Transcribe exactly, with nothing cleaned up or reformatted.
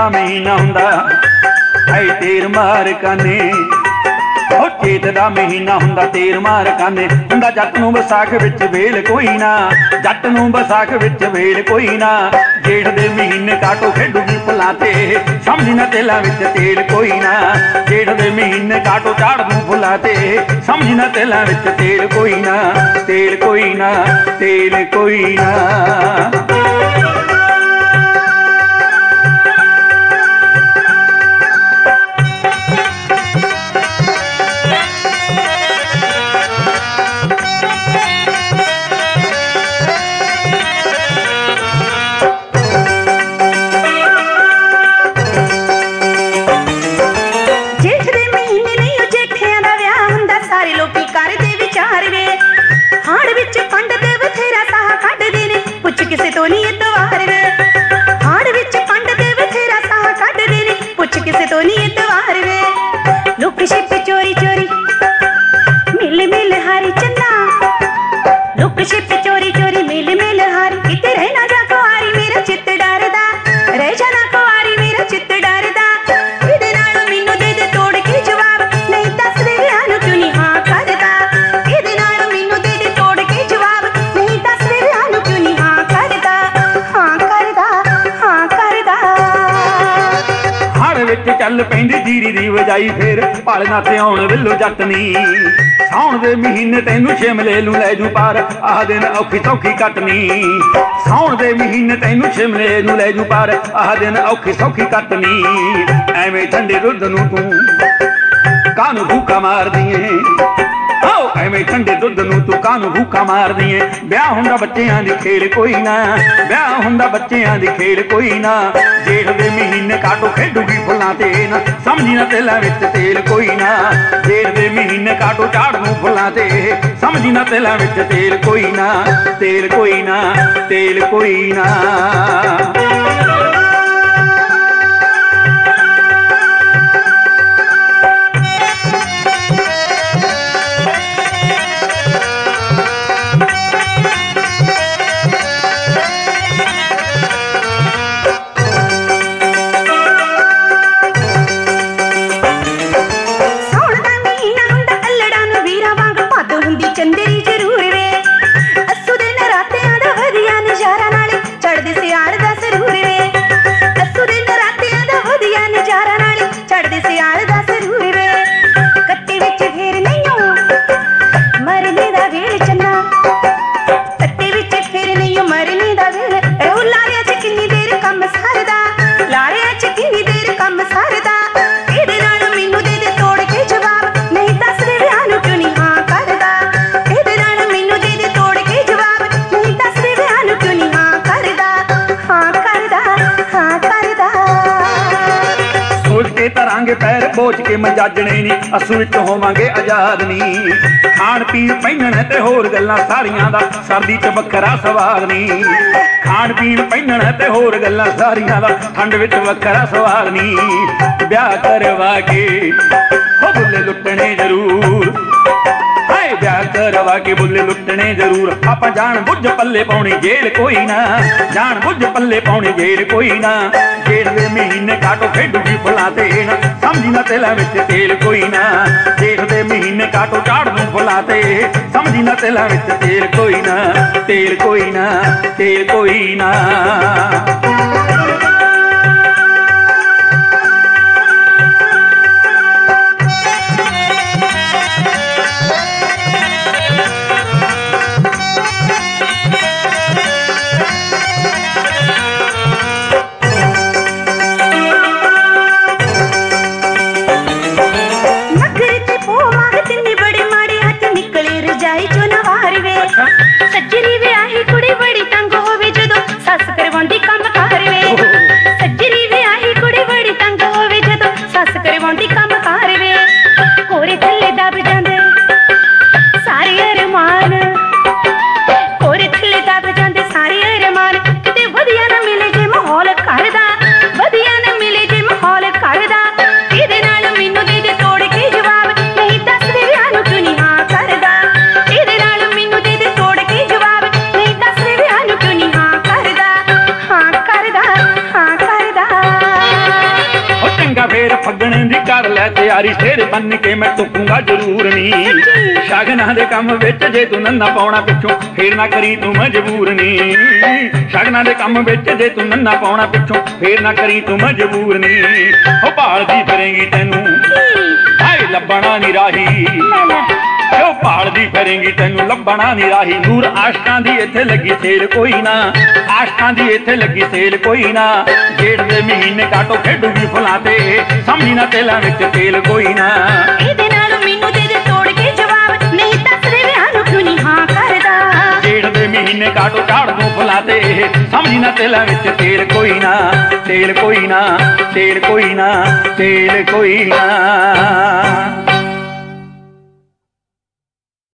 दा महीना हुंदा हाय तेर मार काने ओ चेत दा महीना हुंदा तेर मार काने हुंदा जट नूं विसाख विच वेल कोई ना जट नूं विसाख विच वेल कोई ना जेठ दे महीने काटो खेडूगी फुलां ते समझ ना तेलां विच तेल कोई ना जेठ दे महीने काटो झाड़ दूं फुलां ते समझ ना तेलां विच तेल कोई ना तेल कोई ना तेल कोई ना। किसे तो नहीं इतवार वे हाड़ विच पंड दे बथेरा साह कढ दे ने पुछ किसे तो नहीं इतवार वे लुक छिप चोरी चोरी मिल मिल हारी चन्ना लुक छिप चोरी चोरी मिल मिल हारी किते रहना जा कुआरी मेरा चित्त डरदा रह जाना कुआरी मेरा चित्त डरदा इदे नाल मैनू दे दे तोड़ के जवाब नहीं दस दे आनु क्यों नहीं हां करदा इदे नाल मैनू दे दे तोड़ के जवाब नहीं दस दे आनु क्यों नहीं हां चल पैंदी जीरी दी वजाई फिर पालना ते आउण विल्लो जटनी साउण दे महीने तैनू शिमले लू लै जू पार आह दिन औखी सौखी कटनी साउण दे महीने तैनू शिमले लू लै जू पार आह दिन औखी सौखी कटनी एवें ठंडे दुध नू तू कानू भूखा मार दिए एवें ठंडे दुध नू तू कानू भूखा मार दिए ब्याह हुंदा बच्चियां दी खेल कोई ना ब्याह हुंदा बच्चियां दी खेल कोई ना जेठ दे महीने काटो खेडूगी फुलां ते ना समझी ना तेलां विच तेल कोई ना जेठ दे महीने काटो झाड़ दूं फुलां ते समझी ना तेलां विच तेल कोई ना तेल कोई ना तेल कोई ना। चंदेरी जरूर वे असू दे नरातियां दा वधिया नजारा नाले चढ़दे सियाल दा सरूर वे असू दे नरातियां दा वधिया नजारा नाले चढ़दे सियाल दा सरूर वे कट्टे विच फेर नहीं मरने दा वेल चन्ना कट्टे विच फेर नहीं मरने दा वेल ओ लारिया च किन्नी देर कम सरदा लारिया च किन्नी देर कम सरदा इहदे नाल मैनू दे दे तोड़ के जवाब नहीं दस दे विआह नूं क्यों नहीं हां करदा तरांगे पैर बोझ के मजाजने नी असू विच होवांगे आजाद नी खाण पीण पहिनण ते होर गल्लां सारियां दा सर्दी च वखरा सवाद नी खाण पीण पहिनण ते होर गल्लां सारियां दा ठंड विच वखरा सवाद नी ब्याह करवा के हो बुल्ले लुटने जरूर हाय ब्याह करवा के बुल्ले लुटने जरूर आपां जान बुझ पल्ले पाउणी जेल कोई ना जान बुझ पल्ले पाउणी जेल कोई ना जेठ दे महीने काटो खेडूगी फुलां ते ना समझी ना तेलां विच तेल कोई ना जेठ दे महीने काटो झाड़ दूं फुलां ते समझी ना तेलां विच तेल कोई ना तेल कोई ना तेल कोई ना। सज्जरी वे आही कुड़ी बड़ी तंग होवे जदों सस करवांदी काम कर वे ਪਿਆਰੀ ਸਿਰ ਬੰਨ ਕੇ ਮੈਂ ਟੁੱਕੂੰਗਾ ਜ਼ਰੂਰ ਨੀ ਸ਼ਗਨਾਂ ਦੇ ਕੰਮ ਵਿੱਚ ਜੇ ਤੂੰ ਨੰਨਾ ਪਾਉਣਾ ਪਿੱਛੋਂ ਫੇਰ ਨਾ ਕਰੀ ਤੂੰ ਮਜਬੂਰ ਨੀ ਸ਼ਗਨਾਂ ਦੇ ਕੰਮ ਵਿੱਚ ਜੇ ਤੂੰ ਨੰਨਾ ਪਾਉਣਾ ਪਿੱਛੋਂ ਫੇਰ ਨਾ ਕਰੀ ਤੂੰ ਮਜਬੂਰ ਨੀ ਉਹ ਭਾਲਦੀ ਫਿਰੇਂਗੀ ਤੈਨੂੰ ਹਾਏ ਲੱਭਣਾ ਨੀ ਰਾਹੀ ਕਿਉਂ ਭਾਲਦੀ ਫਿਰੇਂਗੀ ਤੈਨੂੰ ਲੱਭਣਾ ਨੀ ਰਾਹੀ ਨੂਰ ਆਸ਼ਕਾਂ ਦੀ ਇੱਥੇ ਲੱਗੀ ਸੇਲ ਕੋਈ ਨਾ ਆਸ਼ਕਾਂ ਦੀ ਇੱਥੇ ਲੱਗੀ ਸੇਲ ਕੋਈ ਨਾ ਜੇਠ ਦੇ ਮਹੀਨੇ ਕਾਟੋ ਖੇਡੂਗੀ ਫੁੱਲਾਂ ਤੇ ਸਮਝੀ ਨਾ ਤੇਲਾਂ ਵਿੱਚ ਤੇਲ ਕੋਈ ਨਾ ਇਹਦੇ ਨਾਲ ਮੈਨੂੰ ਦੇ ਦੇ ਤੋੜ ਕੇ ਜਵਾਬ ਨਹੀਂ ਦੱਸਦੇ ਵਿਆਹ ਨੂੰ ਕਿਉਂ ਨਹੀਂ ਹਾਂ ਕਰਦਾ ਜੇਠ ਦੇ ਮਹੀਨੇ ਕਾਟੋ ਝਾੜ ਦੂੰ ਫੁੱਲਾਂ ਤੇ ਸਮਝੀ ਨਾ ਤੇਲਾਂ ਵਿੱਚ ਤੇਲ ਕੋਈ ਨਾ ਤੇਲ ਕੋਈ ਨਾ ਤੇਲ ਕੋਈ ਨਾ ਤੇਲ ਕੋਈ ਨਾ